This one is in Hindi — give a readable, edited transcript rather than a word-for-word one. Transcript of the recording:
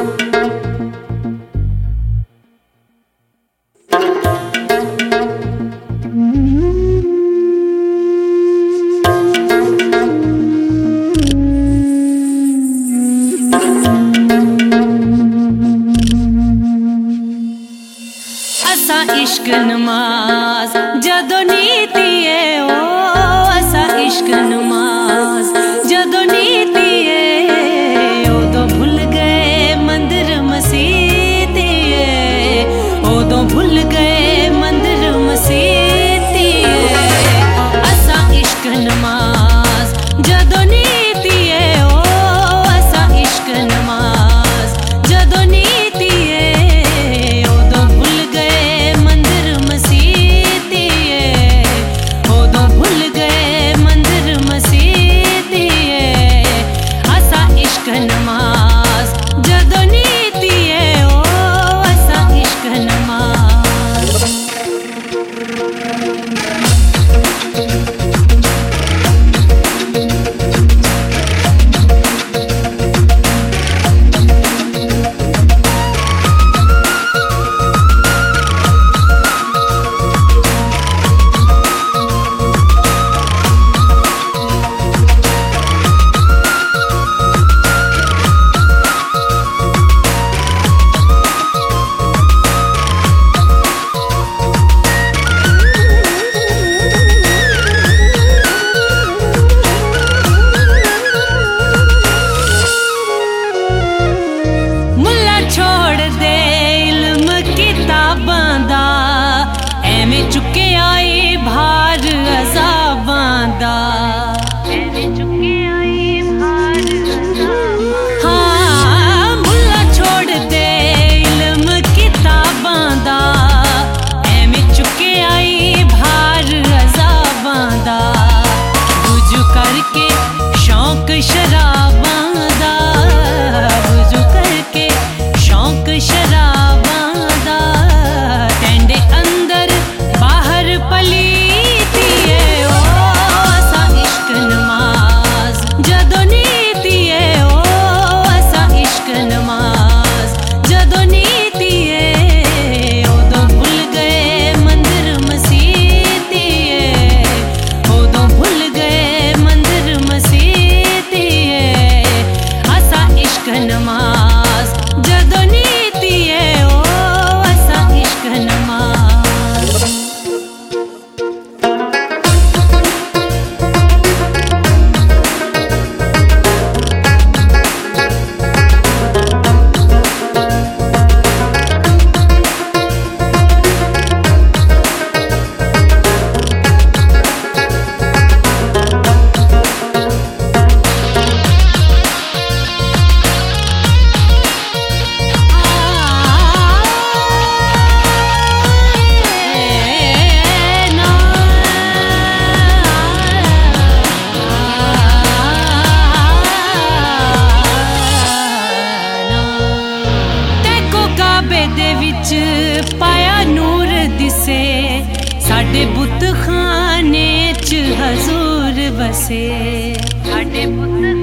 इश्क नमाज जदों नीती है ओ असा इश्क नमाज जदों नीती है उदों भुल गए मंदिर मसीती है उदों भुल गए मंदिर मसीती है असा इश्क नमाज जदों नीती है ओ असा इश्क नमाज जदों नीती है चुके आई भार अज़ाबां दा हाँ मुल्ला छोड़ दे इल्म किताबां दा एवें चुके आई भार अज़ाबां दा बुझ करके शौक शराबां दा बुझ करके शौक शराबां दा टेंडे अंदर पलीती है ओ असा इश्क नमाज जदों नीती है ओ असा इश्क नमाज जदों नीती है उदों भुल गए मंदिर मसीती है उदों भुल गए मंदिर मसीती है असा इश्क नमाज जदों नीती है ओ असा इश्क नमाज पाया नूर दिसे साडे बुत खाने च हजूर बसे साडे बुत